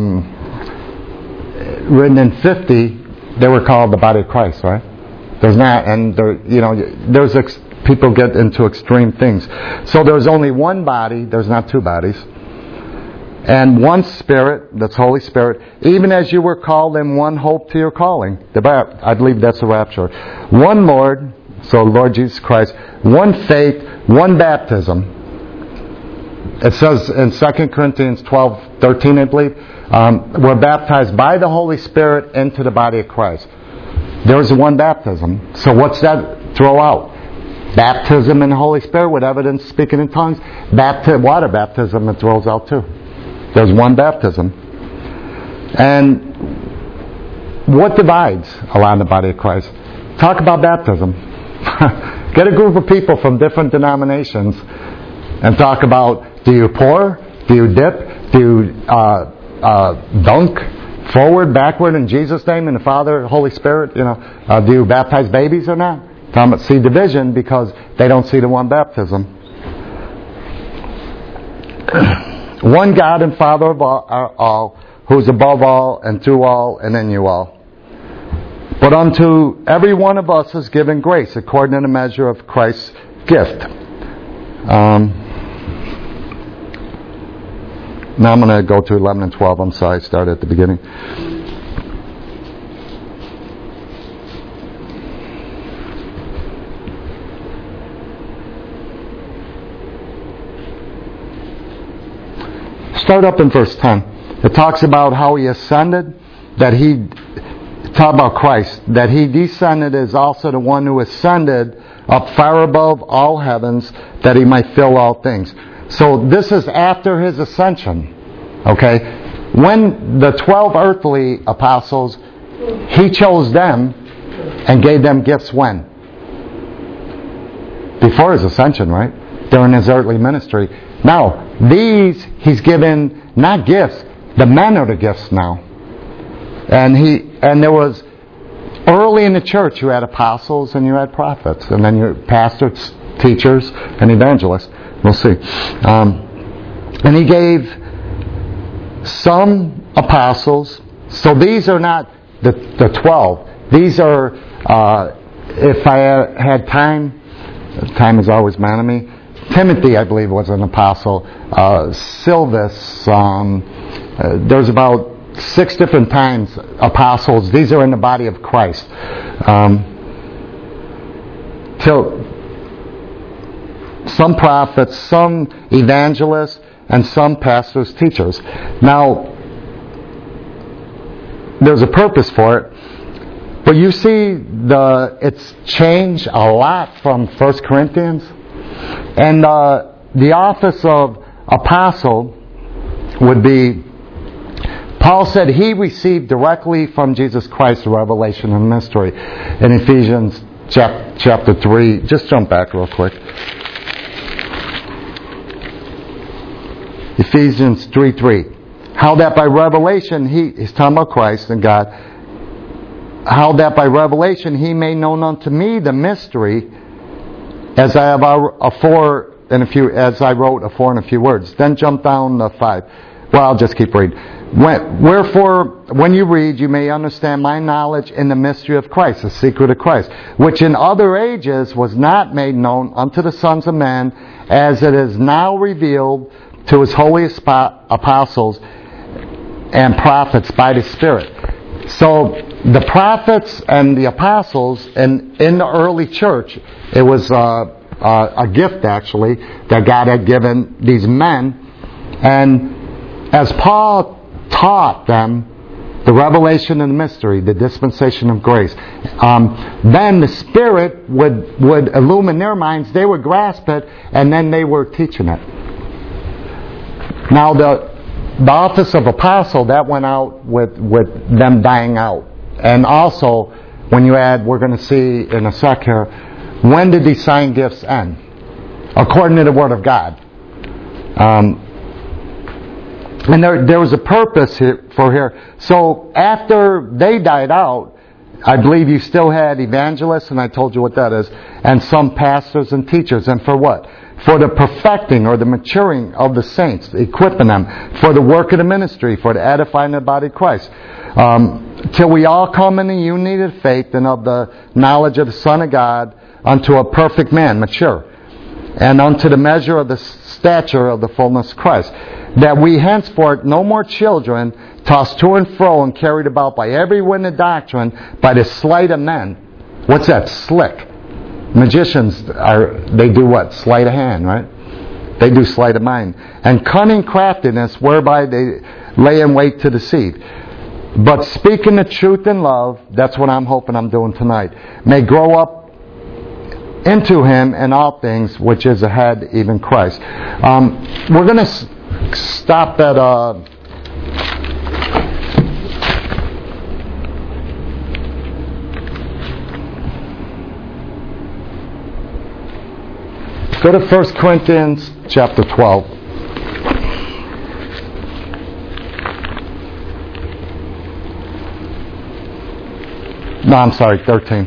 written in 50, they were called the body of Christ, right? There's not, and people get into extreme things. So there's only one body, there's not two bodies. And one Spirit, that's Holy Spirit, even as you were called in one hope to your calling. I believe that's the rapture. One Lord, so Lord Jesus Christ, one faith, one baptism. It says in 2 Corinthians 12:13, I believe, we're baptized by the Holy Spirit into the body of Christ. There's one baptism. So what's that throw out? Baptism in the Holy Spirit with evidence speaking in tongues. Water baptism it throws out too. There's one baptism. And what divides a lot in the body of Christ? Talk about baptism. Get a group of people from different denominations and talk about, do you pour? Do you dip? Do you dunk? Forward, backward, in Jesus' name, in the Father, Holy Spirit? Do you baptize babies or not? Talking about see division because they don't see the one baptism. One God and Father of all, who is above all and through all and in you all. But unto every one of us is given grace according to the measure of Christ's gift. Now I'm going to go to 11 and 12. I'm sorry, I started at the beginning. Start up in verse 10. It talks about how he ascended, talk about Christ, that he descended is also the one who ascended up far above all heavens, that he might fill all things. So this is after his ascension. Okay? When the 12 earthly apostles, he chose them and gave them gifts when? Before his ascension, right? During his earthly ministry. Now, these he's given not gifts, the men are the gifts now. And there was early in the church you had apostles and you had prophets, and then you had pastors, teachers, and evangelists. We'll see. And he gave some apostles. So these are not the 12. These are, if I had time is always man of me. Timothy, I believe, was an apostle. Silvus, there's about 6 different times apostles. These are in the body of Christ. Till some prophets, some evangelists, and some pastors, teachers. Now, there's a purpose for it. But you see, it's changed a lot from 1 Corinthians. And the office of apostle would be Paul said he received directly from Jesus Christ the revelation and mystery. In Ephesians chapter 3, just jump back real quick. Ephesians 3:3. How that by revelation, he's talking about Christ and God, how that by revelation he made known unto me the mystery, as I wrote afore in a few words. Then jump down to 5. Well, I'll just keep reading. Wherefore, when you read, you may understand my knowledge in the mystery of Christ, the secret of Christ, which in other ages was not made known unto the sons of men, as it is now revealed to his holy apostles and prophets by the Spirit. So the prophets and the apostles in the early church, it was a gift actually that God had given these men. And as Paul taught them the revelation and the mystery, the dispensation of grace, then the Spirit would illumine their minds, they would grasp it, and then they were teaching it. Now the office of apostle, that went out with them dying out. And also, when you add, we're going to see in a sec here, when did these sign gifts end? According to the Word of God. And there was a purpose here. So after they died out, I believe you still had evangelists, and I told you what that is, and some pastors and teachers. And for what? For the perfecting or the maturing of the saints, equipping them for the work of the ministry, for the edifying of the body of Christ. Till we all come in the unity of faith and of the knowledge of the Son of God, unto a perfect man, mature, and unto the measure of the stature of the fullness of Christ. That we henceforth no more children, tossed to and fro and carried about by every wind of doctrine, by the sleight of men. What's that? Slick. Magicians they do what? Sleight of hand, right? They do sleight of mind. And cunning craftiness, whereby they lay in wait to deceive. But speaking the truth in love, that's what I'm hoping I'm doing tonight, may grow up into him in all things, which is the head, even Christ. We're going to stop at go to 1 Corinthians chapter 12. No, I'm sorry, 13.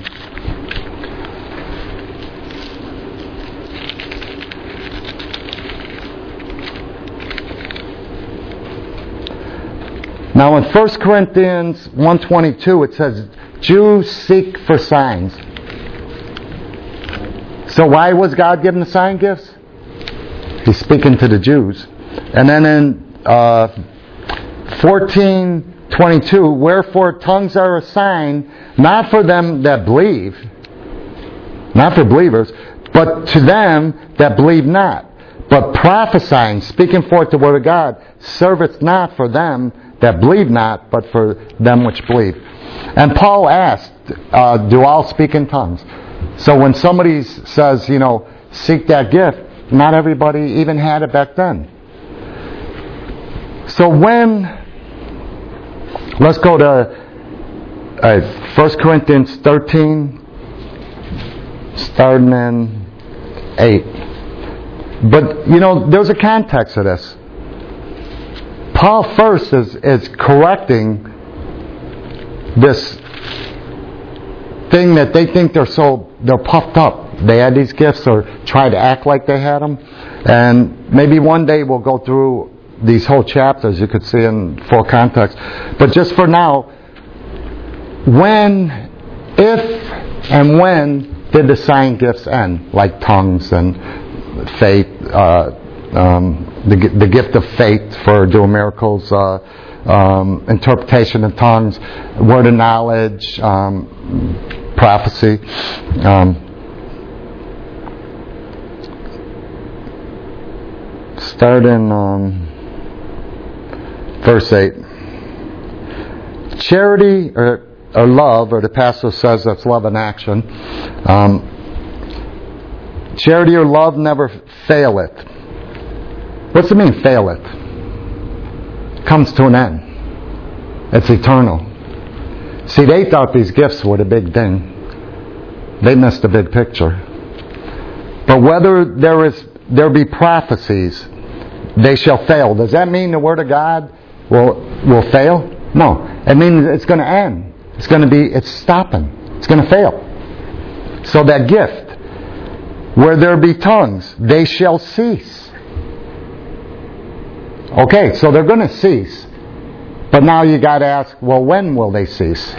Now in 1 Corinthians 1:22 it says, Jews seek for signs. So why was God giving the sign gifts? He's speaking to the Jews. And then in 14:22, wherefore tongues are a sign, not for them that believe, not for believers, but to them that believe not. But prophesying, speaking forth the word of God, serveth not for them that believe not, but for them which believe. And Paul asked, do all speak in tongues? So when somebody says, seek that gift, not everybody even had it back then. So let's go to 1 Corinthians 13, starting in 8. But, there's a context to this. Paul first is correcting this thing that they think they're puffed up. They had these gifts or try to act like they had them. And maybe one day we'll go through these whole chapters, you could see in full context. But just for now, if and when did the sign gifts end? Like tongues and faith, the gift of faith for doing miracles, interpretation of tongues, word of knowledge, prophecy. Start in verse 8. Charity or love, or the pastor says that's love in action. Charity or love never faileth. What's it mean, faileth? Comes to an end. It's eternal. See, they thought these gifts were the big thing. They missed the big picture. But whether there be prophecies, they shall fail. Does that mean the Word of God will fail? No. It means it's going to end. It's stopping. It's going to fail. So that gift, where there be tongues, they shall cease. Okay, so they're going to cease. But now you got to ask, well, when will they cease?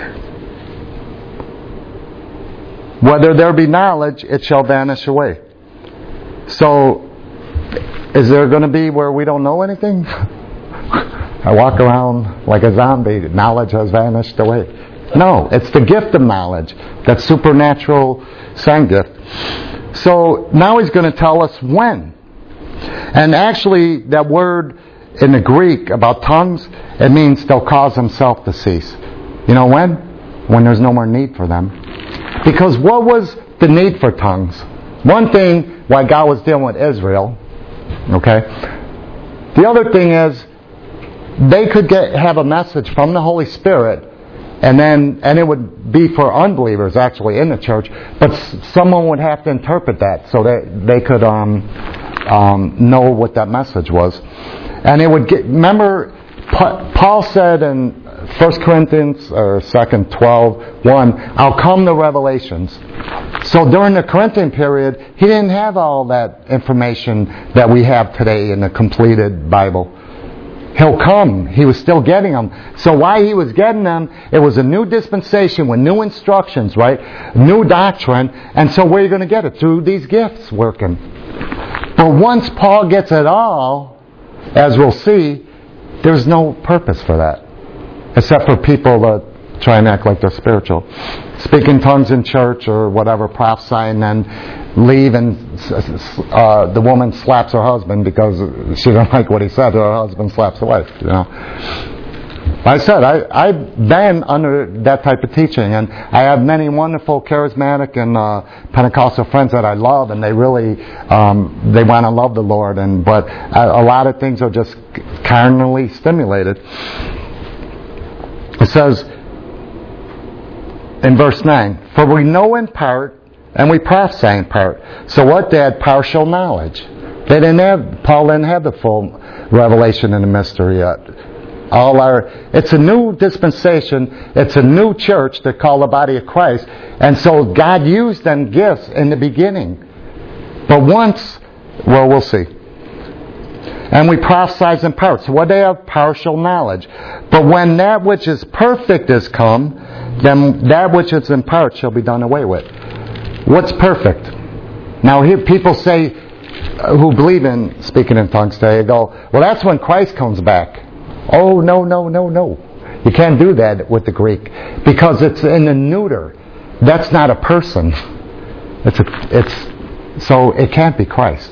Whether there be knowledge, it shall vanish away. So, is there going to be where we don't know anything? I walk around like a zombie. Knowledge has vanished away. No, it's the gift of knowledge. That supernatural sign gift. So, now he's going to tell us when. And actually, that word in the Greek about tongues, it means they'll cause themselves to cease. You know when? When there's no more need for them. Because what was the need for tongues? One thing, why God was dealing with Israel, okay? The other thing is, they could have a message from the Holy Spirit, and it would be for unbelievers actually in the church, but someone would have to interpret that so that they could know what that message was. And it would remember, Paul said in 1 Corinthians or 2 12:1, I'll come to Revelations. So during the Corinthian period, he didn't have all that information that we have today in the completed Bible. He'll come. He was still getting them. So while he was getting them, it was a new dispensation with new instructions, right? New doctrine. And so where are you going to get it? Through these gifts working. But once Paul gets it all, as we'll see, there's no purpose for that. Except for people that try and act like they're spiritual. Speak in tongues in church or whatever, prophesy, and then leave, and the woman slaps her husband because she doesn't like what he said. Her husband slaps the wife. You know. I said, I've been under that type of teaching, and I have many wonderful charismatic and Pentecostal friends that I love, and they really they want to love the Lord, but a lot of things are just carnally stimulated. It says in verse 9, for we know in part and we prophesy in part. So what? They had partial knowledge. Paul didn't have the full revelation and the mystery yet. It's a new dispensation. It's a new church they're called the body of Christ. And so God used them gifts in the beginning. But we'll see. And we prophesy in part. So what? They have partial knowledge. But when that which is perfect is come, then that which is in part shall be done away with. What's perfect? Now here people say, who believe in speaking in tongues today, they go, well, that's when Christ comes back. Oh, no. You can't do that with the Greek. Because it's in the neuter. That's not a person. So it can't be Christ.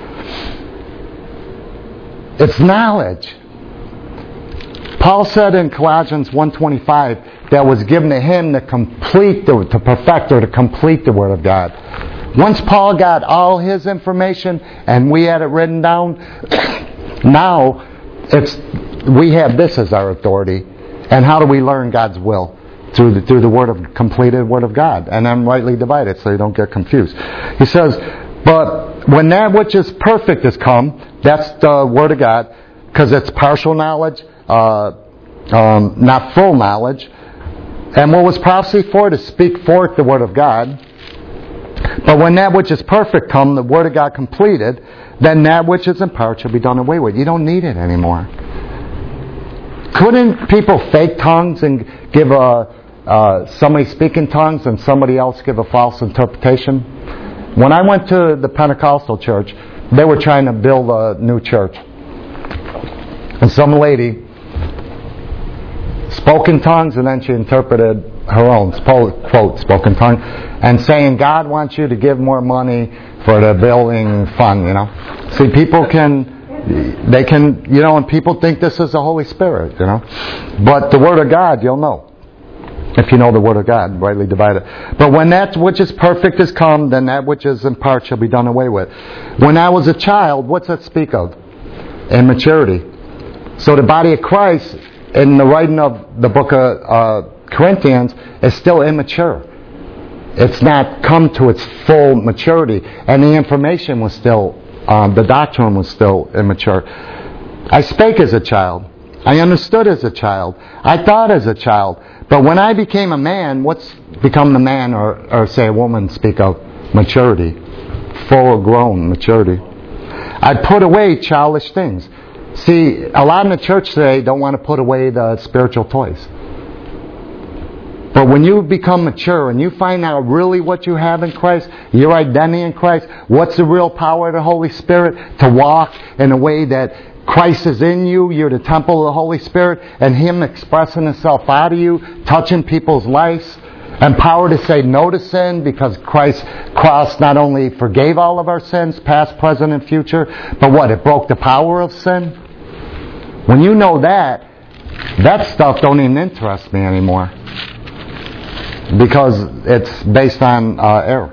It's knowledge. Paul said in Colossians 1:25 that was given to him to complete, to perfect or to complete the Word of God. Once Paul got all his information and we had it written down, now we have this as our authority. And how do we learn God's will? Through the completed Word of God, and then rightly divided, so you don't get confused. He says, but when that which is perfect is come, that's the Word of God, because it's partial knowledge, not full knowledge. And what was prophecy for? To speak forth the Word of God. But when that which is perfect come, the Word of God completed, then that which is in part shall be done away with. You don't need it anymore. Couldn't people fake tongues and give somebody speak in tongues and somebody else give a false interpretation? When I went to the Pentecostal church, they were trying to build a new church. And some lady spoke in tongues, and then she interpreted her own, quote, spoken tongue, and saying, God wants you to give more money for the building fund, you know. See, people can, and people think this is the Holy Spirit, you know. But the Word of God, you'll know. If you know the Word of God, rightly divided. But when that which is perfect is come, then that which is in part shall be done away with. When I was a child, what's that speak of? Immaturity. So the body of Christ in the writing of the book of Corinthians, is still immature. It's not come to its full maturity, and the information was still, the doctrine was still immature. I spake as a child. I understood as a child. I thought as a child. But when I became a man, what's become the man, or say a woman, speak of maturity, full grown maturity? I put away childish things. See, a lot in the church today don't want to put away the spiritual toys. But when you become mature and you find out really what you have in Christ, your identity in Christ, what's the real power of the Holy Spirit, to walk in a way that Christ is in you, you're the temple of the Holy Spirit, and Him expressing Himself out of you, touching people's lives, and power to say no to sin, because Christ's cross not only forgave all of our sins, past, present, and future, but what? It broke the power of sin. When you know that stuff don't even interest me anymore, because it's based on error.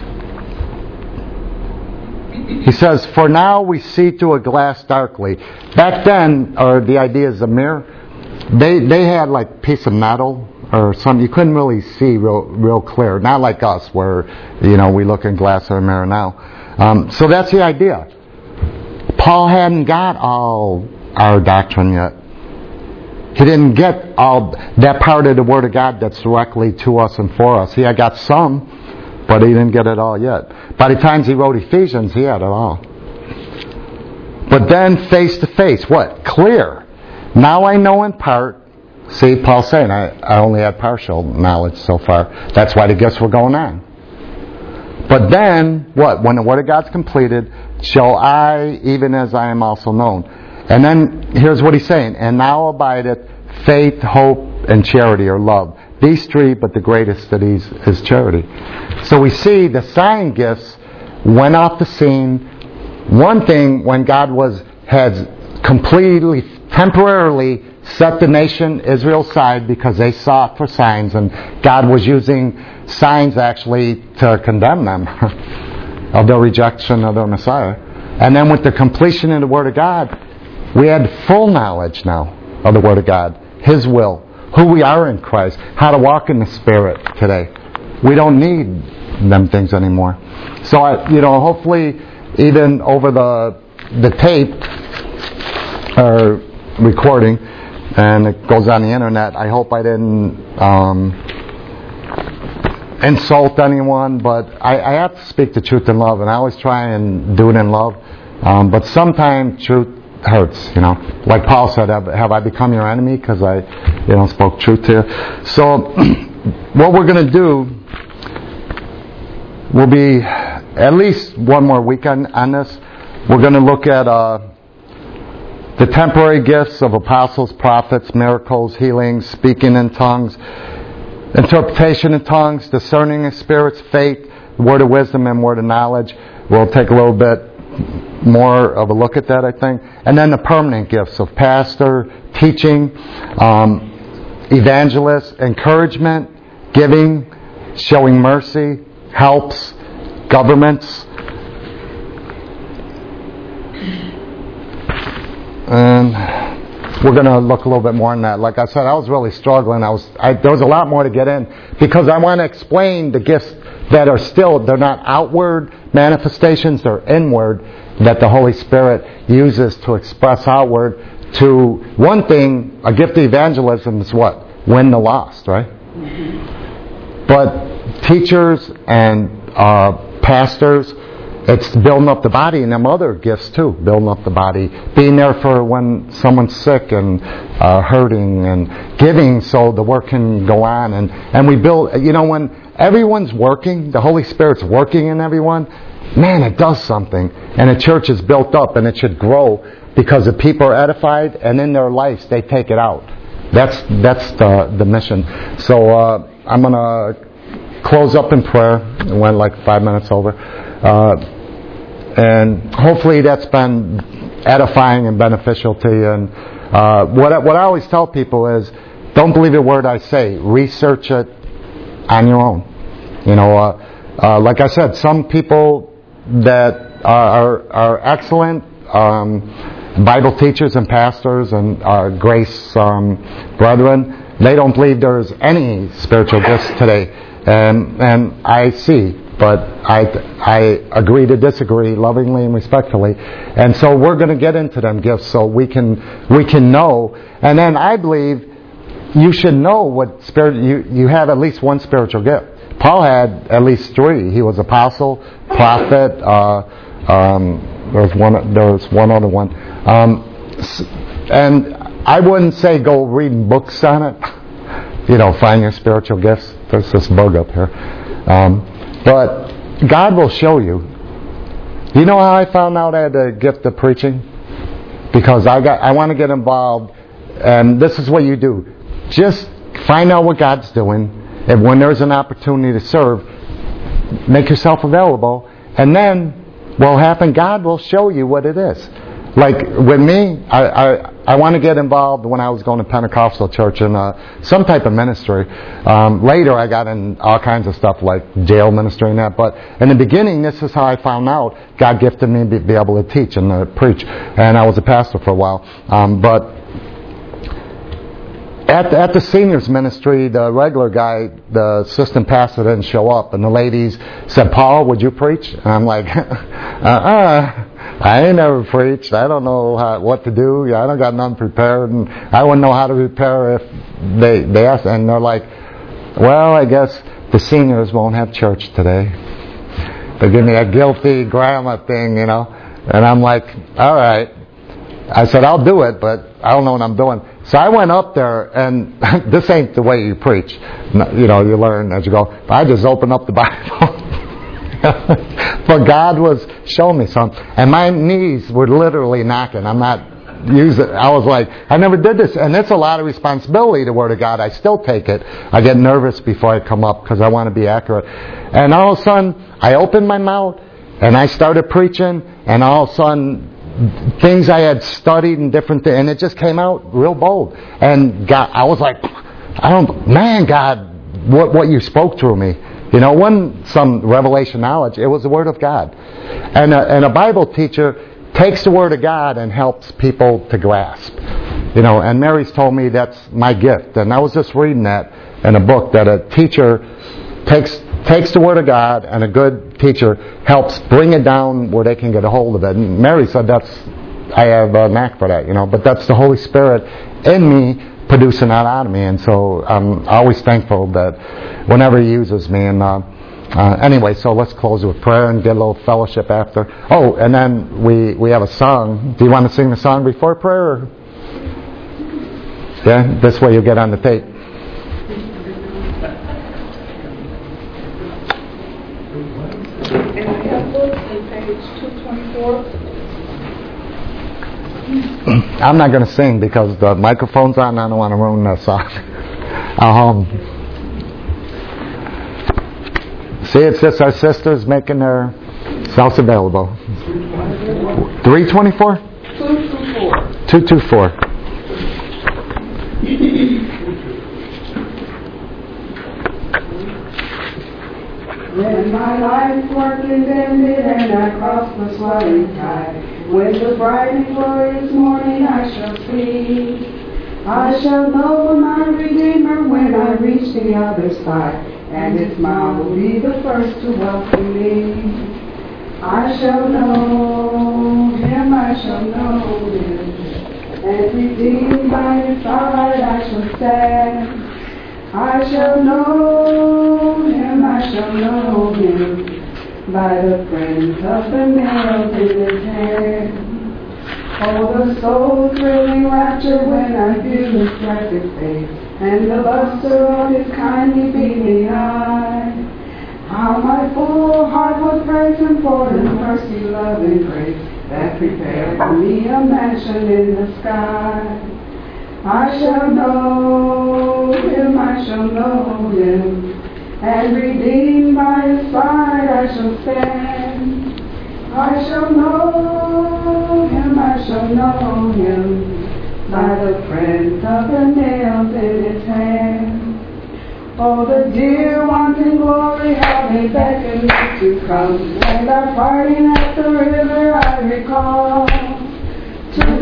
He says, for now we see through a glass darkly. Back then, or the idea is a mirror, they had like a piece of metal or something. You couldn't really see real clear. Not like us, where we look in glass or a mirror now. So that's the idea. Paul hadn't got all our doctrine yet. He didn't get all that part of the Word of God that's directly to us and for us. He had got some, but he didn't get it all yet. By the time he wrote Ephesians, he had it all. But then face to face, what? Clear. Now I know in part. See, Paul's saying, I only had partial knowledge so far. That's why the gifts were going on. But then, what? When the Word of God's completed, shall I, even as I am also known. And then, here's what he's saying. And now abideth faith, hope, and charity, or love. These three, but the greatest of these is charity. So we see the sign gifts went off the scene. One thing, when God has completely, temporarily set the nation Israel aside because they sought for signs, and God was using signs actually to condemn them of their rejection of their Messiah. And then with the completion of the Word of God, we had full knowledge now of the Word of God, His will, who we are in Christ, how to walk in the Spirit today. We don't need them things anymore. So, hopefully, even over the tape or recording, and it goes on the internet, I hope I didn't insult anyone, but I have to speak the truth in love, and I always try and do it in love. But sometimes truth hurts, Like Paul said, have I become your enemy because I, spoke truth to you? So, what we're going to do will be at least one more weekend on this. We're going to look at the temporary gifts of apostles, prophets, miracles, healings, speaking in tongues, interpretation of tongues, discerning of spirits, faith, word of wisdom, and word of knowledge. We'll take a little bit more of a look at that, I think. And then the permanent gifts of pastor, teaching, evangelist, encouragement, giving, showing mercy, helps, governments. And we're going to look a little bit more on that. Like I said, I was really struggling. There was a lot more to get in, because I want to explain the gifts that are still, they're not outward manifestations, they're inward, that the Holy Spirit uses to express outward. To one thing, a gift of evangelism is what? Win the lost, right? Mm-hmm. But teachers and pastors, it's building up the body, and them other gifts too, building up the body, being there for when someone's sick and hurting, and giving so the work can go on. And we build, when everyone's working, the Holy Spirit's working in everyone, man, it does something. And a church is built up, and it should grow, because if people are edified, and in their lives they take it out. That's the mission. So I'm going to close up in prayer. It went like 5 minutes over. And hopefully that's been edifying and beneficial to you. And what I always tell people is, don't believe a word I say. Research it on your own. Like I said, some people that are excellent, Bible teachers and pastors and grace brethren, they don't believe there's any spiritual gifts today. And I see, but I agree to disagree lovingly and respectfully. And so we're going to get into them gifts so we can know. And then I believe you should know what spirit you have at least one spiritual gift. Paul had at least three. He was apostle, prophet. There was one other one. And I wouldn't say go reading books on it. Find your spiritual gifts. There's this bug up here. But God will show you. You know how I found out I had the gift of preaching? Because I want to get involved. And this is what you do. Just find out what God's doing. And when there's an opportunity to serve, make yourself available. And then what will happen? God will show you what it is. Like with me, I want to get involved when I was going to Pentecostal church in some type of ministry. Later I got in all kinds of stuff like jail ministry and that. But in the beginning, this is how I found out God gifted me to be able to teach and preach. And I was a pastor for a while. But at the seniors ministry, the regular guy, the assistant pastor didn't show up. And the ladies said, "Paul, would you preach?" And I'm like, I ain't never preached. I don't know what to do. I don't got nothing prepared. And I wouldn't know how to prepare if they asked. And they're like, "Well, I guess the seniors won't have church today." They give me a guilty grandma thing, And I'm like, all right. I said, I'll do it, but I don't know what I'm doing. So I went up there, and this ain't the way you preach. You learn as you go. I just opened up the Bible. But God was showing me something. And my knees were literally knocking. I'm not using it. I was like, I never did this. And it's a lot of responsibility, the Word of God. I still take it. I get nervous before I come up because I want to be accurate. And all of a sudden, I opened my mouth, and I started preaching, and all of a sudden, things I had studied and different things, and it just came out real bold. And God, I was like, God, what you spoke through me. Wasn't some revelation knowledge. It was the Word of God. And a Bible teacher takes the Word of God and helps people to grasp. And Mary's told me that's my gift. And I was just reading that in a book, that a teacher takes the Word of God, and a good teacher helps bring it down where they can get a hold of it. And Mary said I have a knack for that, but that's the Holy Spirit in me producing that out of me. And so I'm always thankful that whenever He uses me. And anyway, so let's close with prayer and get a little fellowship after. Oh, and then we have a song. Do you want to sing the song before prayer? Or? Yeah, this way you'll get on the tape. I'm not going to sing because the microphone's on and I don't want to ruin the song. See, it's just our sisters making their selves available. 324? 224. When my life's work is ended and I cross the swelling tide, when the bright and glorious morning I shall see, I shall know my Redeemer when I reach the other side, and His smile will be the first to welcome me. I shall know Him, I shall know Him, and redeemed by His side I shall stand. I shall know Him, I shall know Him, by the prints of the nails in His hand. Oh, the soul-thrilling rapture when I view His perfect face, and the luster of His kindly beaming eye. How my full heart will praise Him for His mercy, love, and grace, that prepared for me a mansion in the sky. I shall know Him, I shall know Him, and redeemed by His side I shall stand. I shall know Him, I shall know Him, by the print of the nails in His hand. Oh, the dear ones in glory, how they beckon me to come, and our parting at the river I recall. To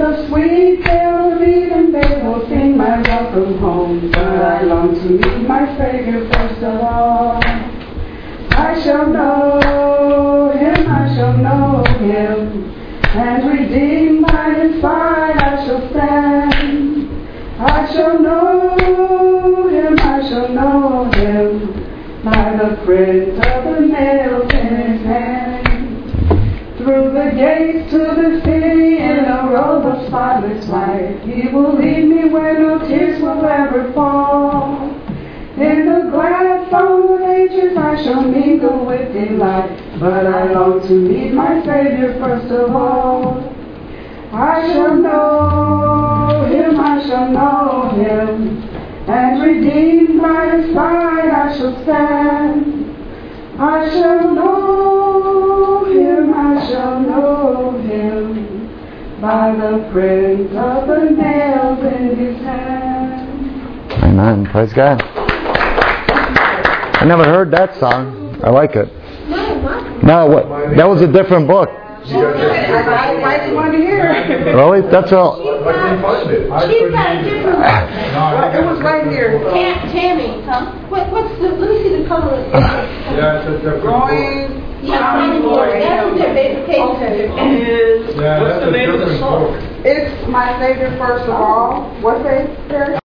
a sweet melody, and they will sing my welcome home. But I long to meet my Savior first of all. I shall know Him, I shall know Him, and redeemed by His side I shall stand. I shall know Him, I shall know Him, by the print of the nails in His hand. Through the gates to the city in a robe of spotless white, He will lead me where no tears will ever fall. In the glad song of ages I shall mingle with delight, but I long to meet my Savior first of all. I shall know Him, I shall know Him, and redeemed by His side I shall stand. I shall know Him, I shall know Him, by the print of the nails in His hand. Amen. Praise God. I never heard that song. I like it. No, what? That was a different book. I might want to hear. Really? That's all. Why didn't you find it? She's got a different one. It was right here. Tammy, what's the? Let me see the color. Yeah, it's a different Growing. That's the baby cake. book. Yeah, that's a different book. It's my Savior first of all. What's that?